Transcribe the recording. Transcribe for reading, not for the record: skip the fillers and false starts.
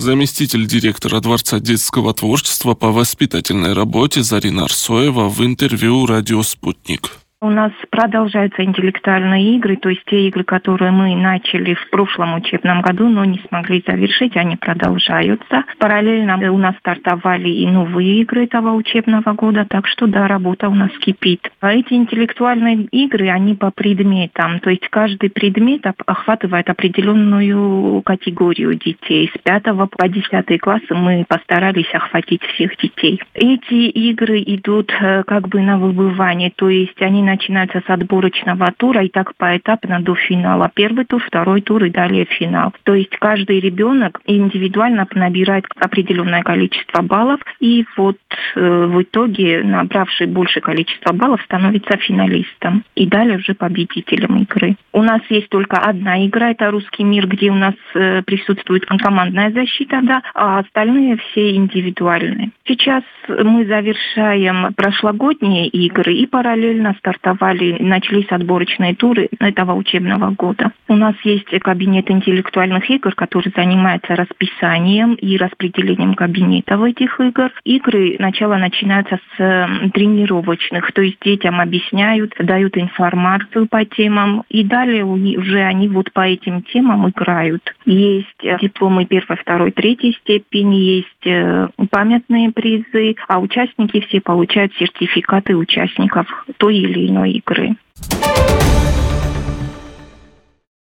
Заместитель директора Дворца детского творчества по воспитательной работе Зарина Арсоева в интервью «Радио Спутник». У нас продолжаются интеллектуальные игры, то есть те игры, которые мы начали в прошлом учебном году, но не смогли завершить, они продолжаются. Параллельно у нас стартовали и новые игры этого учебного года, так что да, работа у нас кипит. А эти интеллектуальные игры, они по предметам, то есть каждый предмет охватывает определенную категорию детей. С 5 по 10 классы мы постарались охватить всех детей. Эти игры идут как бы на выбывание, то есть они начинаются с отборочного тура и так поэтапно до финала. Первый тур, второй тур и далее финал. То есть каждый ребенок индивидуально набирает определенное количество баллов, и вот в итоге набравший большее количество баллов становится финалистом и далее уже победителем игры. У нас есть только одна игра, это «Русский мир», где у нас присутствует командная защита, да, а остальные все индивидуальные. Сейчас мы завершаем прошлогодние игры и параллельно начались отборочные туры этого учебного года. У нас есть кабинет интеллектуальных игр, который занимается расписанием и распределением кабинетов этих игр. Игры сначала начинаются с тренировочных, то есть детям объясняют, дают информацию по темам, и далее уже они вот по этим темам играют. Есть дипломы 1, 2, 3 степени, есть памятные призы, а участники все получают сертификаты участников той или иной игры.